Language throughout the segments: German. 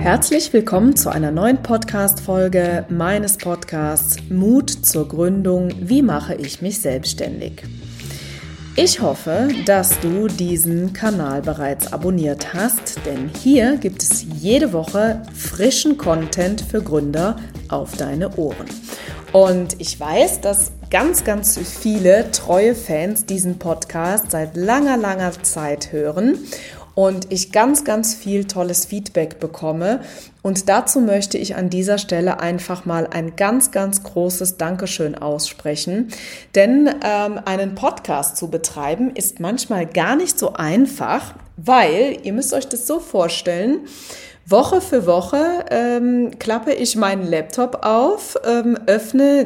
Herzlich willkommen zu einer neuen Podcast-Folge meines Podcasts Mut zur Gründung. Wie mache ich mich selbstständig? Ich hoffe, dass du diesen Kanal bereits abonniert hast, denn hier gibt es jede Woche frischen Content für Gründer auf deine Ohren. Und ich weiß, dass ganz viele treue Fans diesen Podcast seit langer Zeit hören und ich ganz viel tolles Feedback bekomme. Und dazu möchte ich an dieser Stelle einfach mal ein ganz großes Dankeschön aussprechen. Denn einen Podcast zu betreiben ist manchmal gar nicht so einfach, weil, ihr müsst euch das so vorstellen, Woche für Woche klappe ich meinen Laptop auf, öffne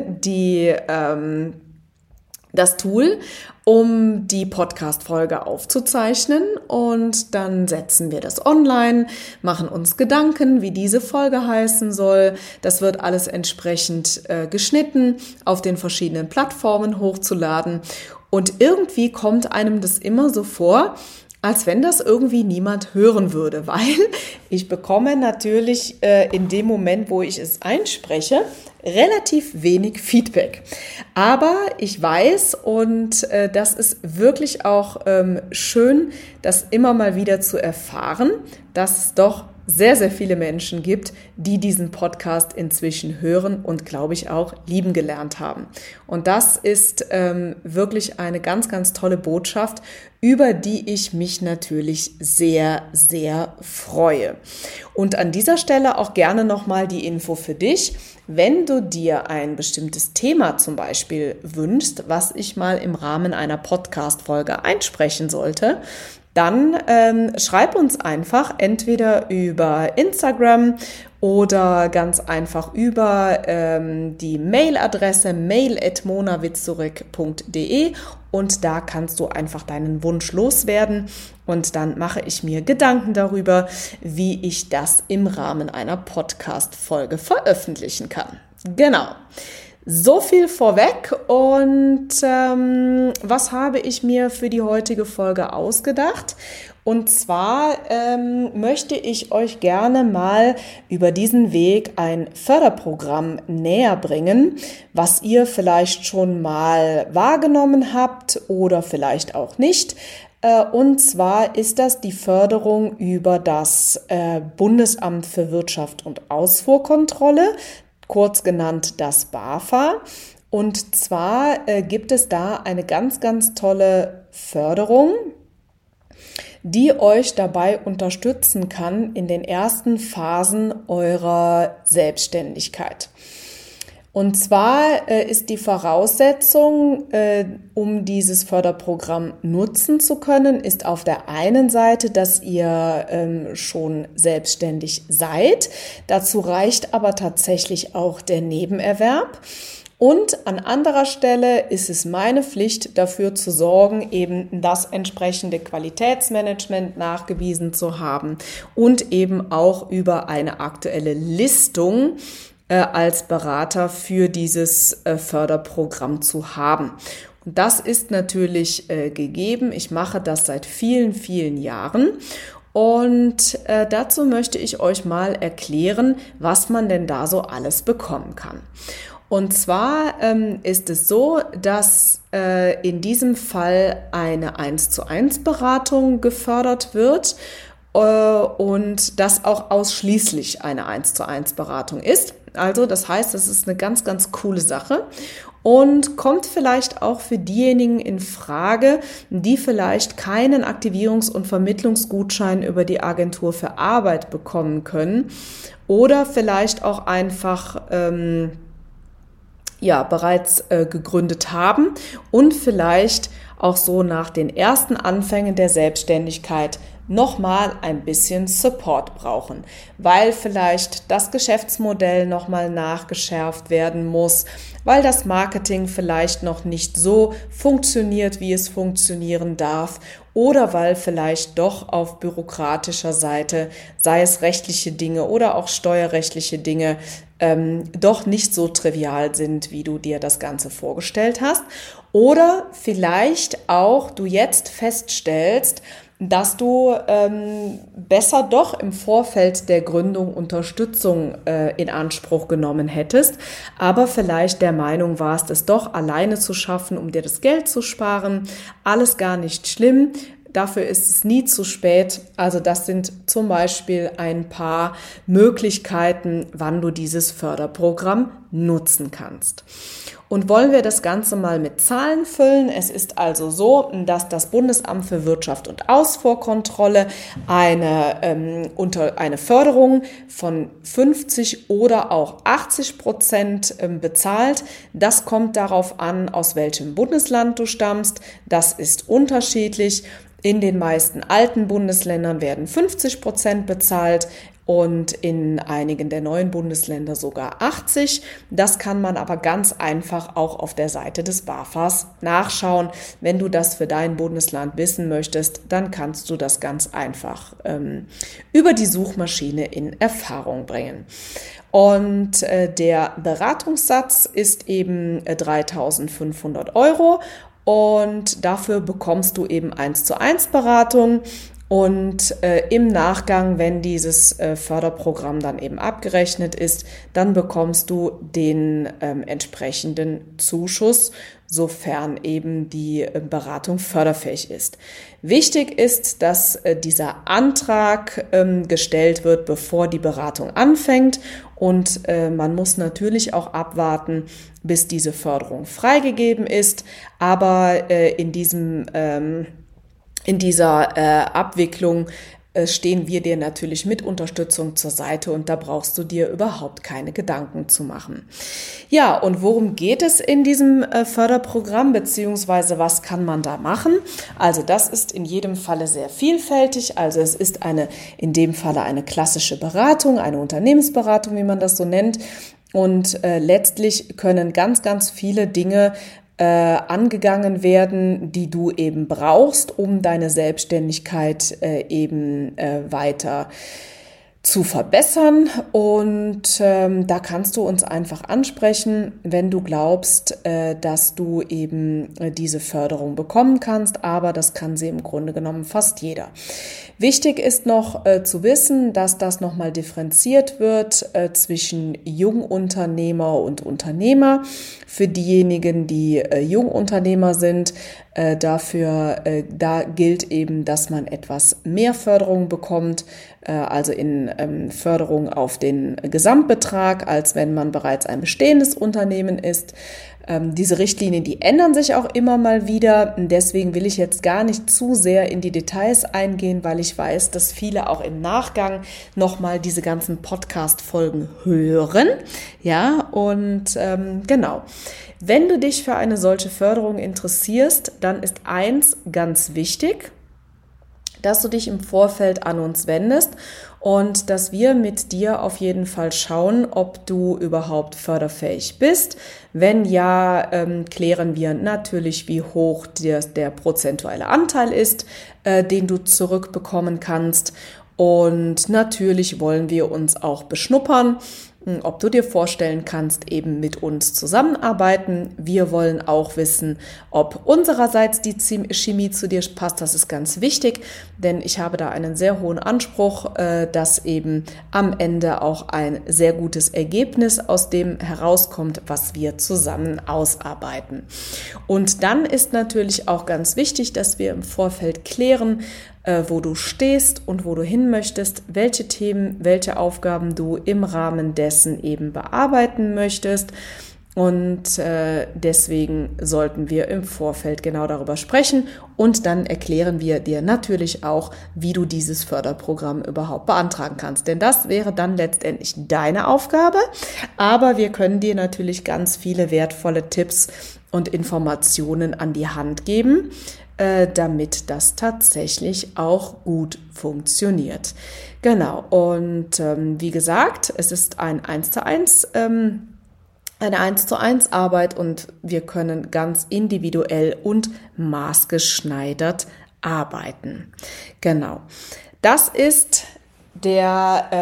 das Tool, um die Podcast-Folge aufzuzeichnen, und dann setzen wir das online, machen uns Gedanken, wie diese Folge heißen soll. Das wird alles entsprechend geschnitten, auf den verschiedenen Plattformen hochzuladen, und irgendwie kommt einem das immer so vor, als wenn das irgendwie niemand hören würde, weil ich bekomme natürlich in dem Moment, wo ich es einspreche, relativ wenig Feedback. Aber ich weiß, und das ist wirklich auch schön, das immer mal wieder zu erfahren, dass es doch sehr viele Menschen gibt, die diesen Podcast inzwischen hören und, glaube ich, auch lieben gelernt haben. Und das ist wirklich eine ganz tolle Botschaft, über die ich mich natürlich sehr freue. Und an dieser Stelle auch gerne nochmal die Info für dich. Wenn du dir ein bestimmtes Thema zum Beispiel wünschst, was ich mal im Rahmen einer Podcast-Folge einsprechen sollte, dann schreib uns einfach entweder über Instagram oder ganz einfach über die Mailadresse mail@monawitzurek.de, und da kannst du einfach deinen Wunsch loswerden, und dann mache ich mir Gedanken darüber, wie ich das im Rahmen einer Podcast-Folge veröffentlichen kann. Genau. So viel vorweg, und was habe ich mir für die heutige Folge ausgedacht? Und zwar möchte ich euch gerne mal über diesen Weg ein Förderprogramm näher bringen, was ihr vielleicht schon mal wahrgenommen habt oder vielleicht auch nicht. Und zwar ist das die Förderung über das Bundesamt für Wirtschaft und Ausfuhrkontrolle, kurz genannt das BAFA. Und zwar gibt es da eine ganz tolle Förderung, die euch dabei unterstützen kann in den ersten Phasen eurer Selbstständigkeit. Und zwar ist die Voraussetzung, um dieses Förderprogramm nutzen zu können, ist auf der einen Seite, dass ihr schon selbstständig seid. Dazu reicht aber tatsächlich auch der Nebenerwerb. Und an anderer Stelle ist es meine Pflicht, dafür zu sorgen, eben das entsprechende Qualitätsmanagement nachgewiesen zu haben und eben auch über eine aktuelle Listung als Berater für dieses Förderprogramm zu haben. Und das ist natürlich gegeben. Ich mache das seit vielen Jahren. Und dazu möchte ich euch mal erklären, was man denn da so alles bekommen kann. Und zwar ist es so, dass in diesem Fall eine 1:1 Beratung gefördert wird und das auch ausschließlich eine 1:1 Beratung ist. Also das heißt, das ist eine ganz coole Sache und kommt vielleicht auch für diejenigen in Frage, die vielleicht keinen Aktivierungs- und Vermittlungsgutschein über die Agentur für Arbeit bekommen können oder vielleicht auch einfach bereits gegründet haben und vielleicht auch so nach den ersten Anfängen der Selbstständigkeit nochmal ein bisschen Support brauchen, weil vielleicht das Geschäftsmodell nochmal nachgeschärft werden muss, weil das Marketing vielleicht noch nicht so funktioniert, wie es funktionieren darf, oder weil vielleicht doch auf bürokratischer Seite, sei es rechtliche Dinge oder auch steuerrechtliche Dinge, doch nicht so trivial sind, wie du dir das Ganze vorgestellt hast. Oder vielleicht auch du jetzt feststellst, dass du besser doch im Vorfeld der Gründung Unterstützung in Anspruch genommen hättest, aber vielleicht der Meinung warst, es doch alleine zu schaffen, um dir das Geld zu sparen. Alles gar nicht schlimm. Dafür ist es nie zu spät. Also das sind zum Beispiel ein paar Möglichkeiten, wann du dieses Förderprogramm nutzen kannst. Und wollen wir das Ganze mal mit Zahlen füllen? Es ist also so, dass das Bundesamt für Wirtschaft und Ausfuhrkontrolle eine Förderung von 50 oder auch 80% bezahlt. Das kommt darauf an, aus welchem Bundesland du stammst. Das ist unterschiedlich. In den meisten alten Bundesländern werden 50% bezahlt und in einigen der neuen Bundesländer sogar 80%. Das kann man aber ganz einfach auch auf der Seite des BAFAs nachschauen. Wenn du das für dein Bundesland wissen möchtest, dann kannst du das ganz einfach über die Suchmaschine in Erfahrung bringen. Und der Beratungssatz ist eben 3.500 € und dafür bekommst du eben 1:1 Beratung. Und im Nachgang, wenn dieses Förderprogramm dann eben abgerechnet ist, dann bekommst du den entsprechenden Zuschuss, sofern eben die Beratung förderfähig ist. Wichtig ist, dass dieser Antrag gestellt wird, bevor die Beratung anfängt. Und man muss natürlich auch abwarten, bis diese Förderung freigegeben ist. Aber in dieser Abwicklung stehen wir dir natürlich mit Unterstützung zur Seite und da brauchst du dir überhaupt keine Gedanken zu machen. Ja, und worum geht es in diesem Förderprogramm, beziehungsweise was kann man da machen? Also das ist in jedem Falle sehr vielfältig. Also es ist in dem Falle eine klassische Beratung, eine Unternehmensberatung, wie man das so nennt. Und letztlich können ganz, ganz viele Dinge angegangen werden, die du eben brauchst, um deine Selbstständigkeit weiter zu verbessern. Und da kannst du uns einfach ansprechen, wenn du glaubst, dass du eben diese Förderung bekommen kannst. Aber das kann sie im Grunde genommen fast jeder. Wichtig ist noch zu wissen, dass das nochmal differenziert wird zwischen Jungunternehmer und Unternehmer. Für diejenigen, die Jungunternehmer sind, da gilt eben, dass man etwas mehr Förderung bekommt, also in Förderung auf den Gesamtbetrag, als wenn man bereits ein bestehendes Unternehmen ist. Diese Richtlinien, die ändern sich auch immer mal wieder. Deswegen will ich jetzt gar nicht zu sehr in die Details eingehen, weil ich weiß, dass viele auch im Nachgang nochmal diese ganzen Podcast-Folgen hören. Ja, und genau. Wenn du dich für eine solche Förderung interessierst, dann ist eins ganz wichtig, dass du dich im Vorfeld an uns wendest und dass wir mit dir auf jeden Fall schauen, ob du überhaupt förderfähig bist. Wenn ja, klären wir natürlich, wie hoch der prozentuale Anteil ist, den du zurückbekommen kannst. Und natürlich wollen wir uns auch beschnuppern, ob du dir vorstellen kannst, eben mit uns zusammenarbeiten. Wir wollen auch wissen, ob unsererseits die Chemie zu dir passt. Das ist ganz wichtig, denn ich habe da einen sehr hohen Anspruch, dass eben am Ende auch ein sehr gutes Ergebnis aus dem herauskommt, was wir zusammen ausarbeiten. Und dann ist natürlich auch ganz wichtig, dass wir im Vorfeld klären, wo du stehst und wo du hin möchtest, welche Themen, welche Aufgaben du im Rahmen dessen eben bearbeiten möchtest. Und deswegen sollten wir im Vorfeld genau darüber sprechen und dann erklären wir dir natürlich auch, wie du dieses Förderprogramm überhaupt beantragen kannst. Denn das wäre dann letztendlich deine Aufgabe, aber wir können dir natürlich ganz viele wertvolle Tipps und Informationen an die Hand geben, damit das tatsächlich auch gut funktioniert. Genau, und wie gesagt, es ist eine 1:1 Arbeit und wir können ganz individuell und maßgeschneidert arbeiten. Genau,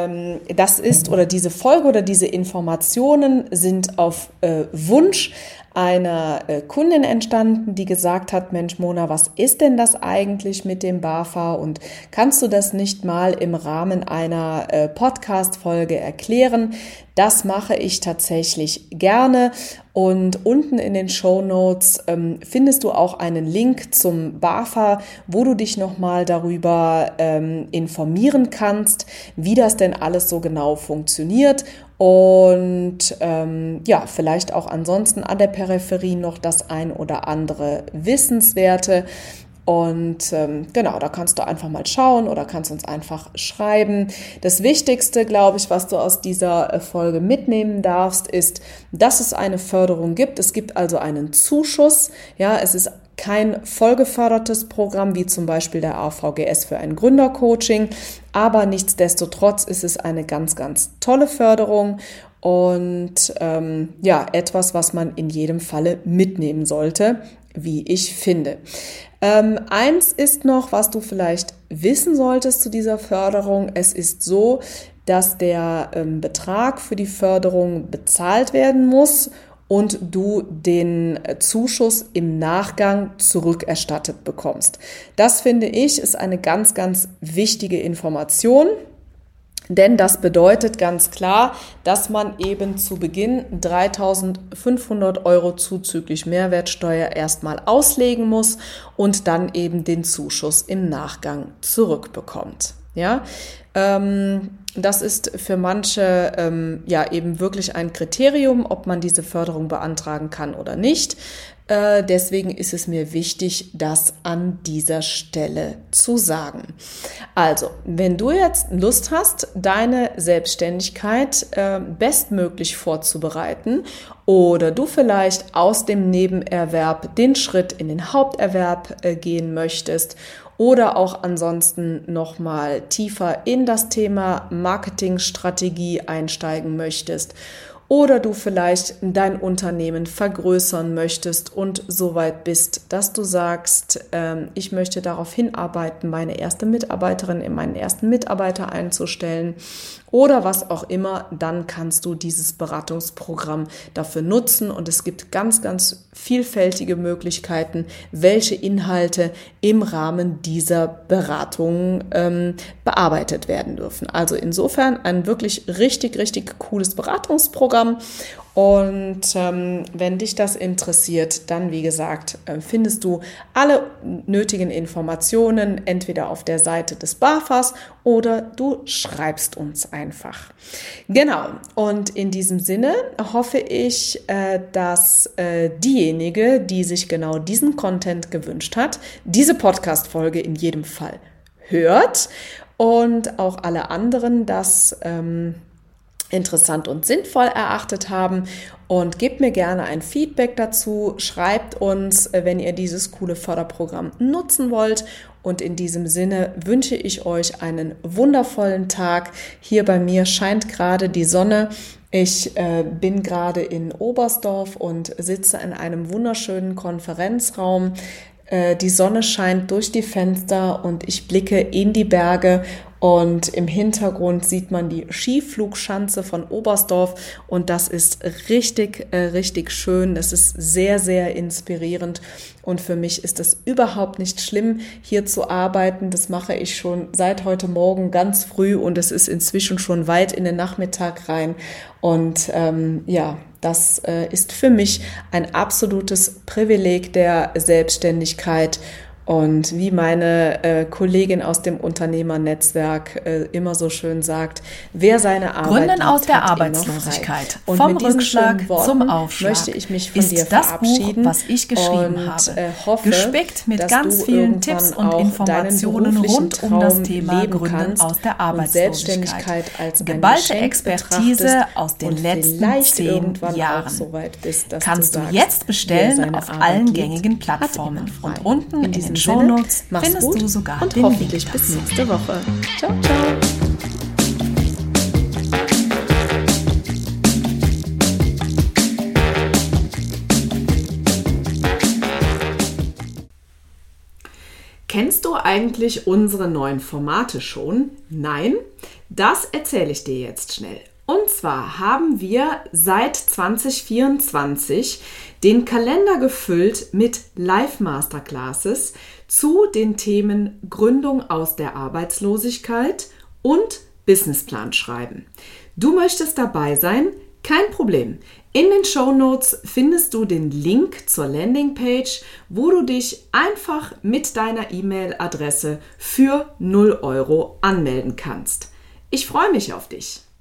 diese Folge oder diese Informationen sind auf Wunsch einer Kundin entstanden, die gesagt hat, Mensch Mona, was ist denn das eigentlich mit dem BAFA und kannst du das nicht mal im Rahmen einer Podcast-Folge erklären? Das mache ich tatsächlich gerne und unten in den Shownotes findest du auch einen Link zum BAFA, wo du dich nochmal darüber informieren kannst, wie das denn alles so genau funktioniert und vielleicht auch ansonsten an der Peripherie noch das ein oder andere Wissenswerte. Und da kannst du einfach mal schauen oder kannst uns einfach schreiben. Das Wichtigste, glaube ich, was du aus dieser Folge mitnehmen darfst, ist, dass es eine Förderung gibt. Es gibt also einen Zuschuss. Ja, es ist kein vollgefördertes Programm, wie zum Beispiel der AVGS für ein Gründercoaching. Aber nichtsdestotrotz ist es eine ganz, ganz tolle Förderung. Und etwas, was man in jedem Falle mitnehmen sollte, wie ich finde. Eins ist noch, was du vielleicht wissen solltest zu dieser Förderung. Es ist so, dass der Betrag für die Förderung bezahlt werden muss und du den Zuschuss im Nachgang zurückerstattet bekommst. Das finde ich ist eine ganz, ganz wichtige Information. Denn das bedeutet ganz klar, dass man eben zu Beginn 3.500 € zuzüglich Mehrwertsteuer erstmal auslegen muss und dann eben den Zuschuss im Nachgang zurückbekommt. Ja, das ist für manche eben wirklich ein Kriterium, ob man diese Förderung beantragen kann oder nicht. Deswegen ist es mir wichtig, das an dieser Stelle zu sagen. Also, wenn du jetzt Lust hast, deine Selbstständigkeit bestmöglich vorzubereiten oder du vielleicht aus dem Nebenerwerb den Schritt in den Haupterwerb gehen möchtest oder auch ansonsten nochmal tiefer in das Thema Marketingstrategie einsteigen möchtest, oder du vielleicht dein Unternehmen vergrößern möchtest und so weit bist, dass du sagst, ich möchte darauf hinarbeiten, meine erste Mitarbeiterin in meinen ersten Mitarbeiter einzustellen oder was auch immer, dann kannst du dieses Beratungsprogramm dafür nutzen und es gibt ganz, ganz vielfältige Möglichkeiten, welche Inhalte im Rahmen dieser Beratung bearbeitet werden dürfen. Also insofern ein wirklich richtig, richtig cooles Beratungsprogramm. Und wenn dich das interessiert, dann wie gesagt, findest du alle nötigen Informationen entweder auf der Seite des BAFAs oder du schreibst uns einfach. Genau, und in diesem Sinne hoffe ich, dass diejenige, die sich genau diesen Content gewünscht hat, diese Podcast-Folge in jedem Fall hört und auch alle anderen das interessant und sinnvoll erachtet haben und gebt mir gerne ein Feedback dazu, schreibt uns, wenn ihr dieses coole Förderprogramm nutzen wollt und in diesem Sinne wünsche ich euch einen wundervollen Tag. Hier bei mir scheint gerade die Sonne. Ich bin gerade in Oberstdorf und sitze in einem wunderschönen Konferenzraum. Die Sonne scheint durch die Fenster und ich blicke in die Berge und im Hintergrund sieht man die Skiflugschanze von Oberstdorf und das ist richtig, richtig schön. Es ist sehr, sehr inspirierend und für mich ist es überhaupt nicht schlimm, hier zu arbeiten. Das mache ich schon seit heute Morgen ganz früh und es ist inzwischen schon weit in den Nachmittag rein und das ist für mich ein absolutes Privileg der Selbstständigkeit. Und wie meine Kollegin aus dem Unternehmernetzwerk immer so schön sagt, wer seine Arbeit Gründen aus der Arbeitslosigkeit, und vom mit diesen Rückschlag schönen Worten zum Aufschlag, möchte ich mich von ist dir das verabschieden Buch, was ich geschrieben und habe, hoffe, gespickt mit dass ganz du vielen irgendwann Tipps und auch Informationen deinen beruflichen rund um das Traum Thema leben Gründen kannst aus der und Arbeitslosigkeit. Selbstständigkeit als ein Geballte Geschenk Expertise betrachtest aus den und letzten vielleicht 10 irgendwann Jahren. auch so weit bist, dass Kannst du du sagst, jetzt wer bestellen seine auf Arbeit allen liebt, gängigen hat Plattformen. immer frei. Und unten in den diesem Shownotes Sinne, mach's findest gut du sogar und den hoffentlich Link bis dazu. nächste Woche. Ciao, ciao. Kennst du eigentlich unsere neuen Formate schon? Nein? Das erzähle ich dir jetzt schnell. Und zwar haben wir seit 2024 den Kalender gefüllt mit Live-Masterclasses zu den Themen Gründung aus der Arbeitslosigkeit und Businessplan schreiben. Du möchtest dabei sein? Kein Problem. In den Shownotes findest du den Link zur Landingpage, wo du dich einfach mit deiner E-Mail-Adresse für 0 € anmelden kannst. Ich freue mich auf dich.